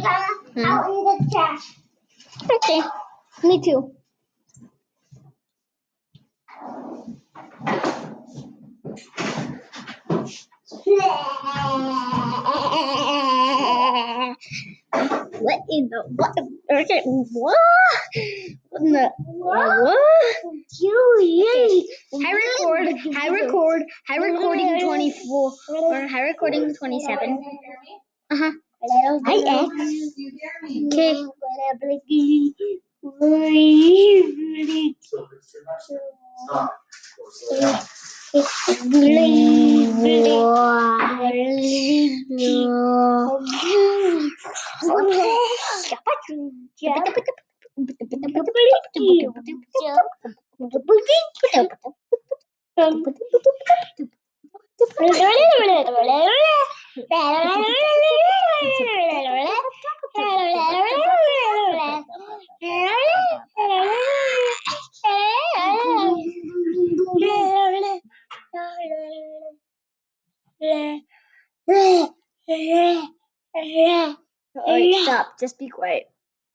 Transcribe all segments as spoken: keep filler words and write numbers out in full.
Hmm. Out in the trash. Okay, me too. What in the what? Okay, what? What in the what? Okay. High record, high record, high recording twenty-four, or high recording twenty-seven. Uh huh. Hi, X. Okay. Alright, stop. Just be quiet.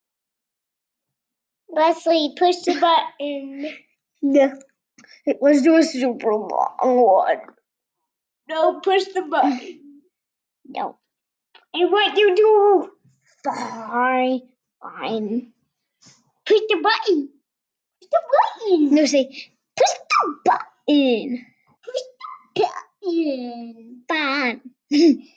Leslie, push the button. No. Let's do a super long one. No, push the button. No. And what you do? Fine. Fine. Push the button. Push the button. No, say, push the button. Push the button. Fine.